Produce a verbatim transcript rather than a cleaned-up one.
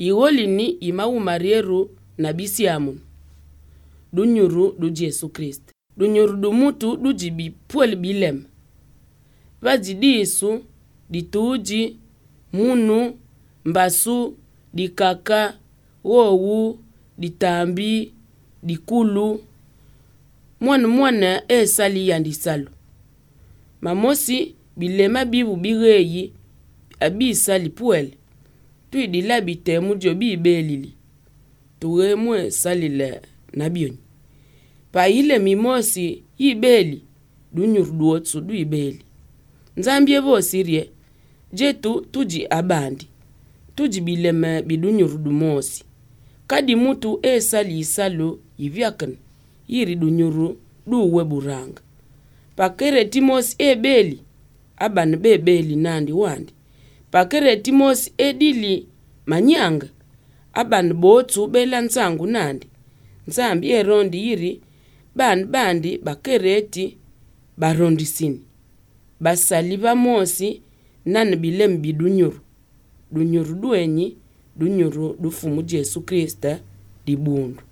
Iwoli ni imau marieru na bisiamun. Dunyuru du Jesu Kristo. Dunyuru du mutu du jibi puel bilem. Vaji di isu, di tuji, munu, mbasu, di kaka, wowu, di tambi, di kulu. Mwana mwana e sali yandi salu. Mamosi bilema bibu bireyi abi sali puel. Tui di labi temu jo bi belili. Tuwe mwe sali le nabioni. Pa ile mimosi yi beli. Dunyuru du otsu du ibeli. Nzambie vo sirie. Jetu tuji abandi. Tuji bilema bidunyuru du mosi. Kadi mutu e sali isalu yivyakan. Yiri dunyuru du weburanga. Pakere timos e beli. Aban be beli nandi wandi. Pakere timos e dili manyanga. Aban botu bela nsangu nandi. Nsambi e rondi yiri. Ban bandi bakereti barondi sini. Basali ba mosi nan bilem bidunyuru. Dunyuru duenyi. Dunyuru du fumu Jesu Krista di bundu.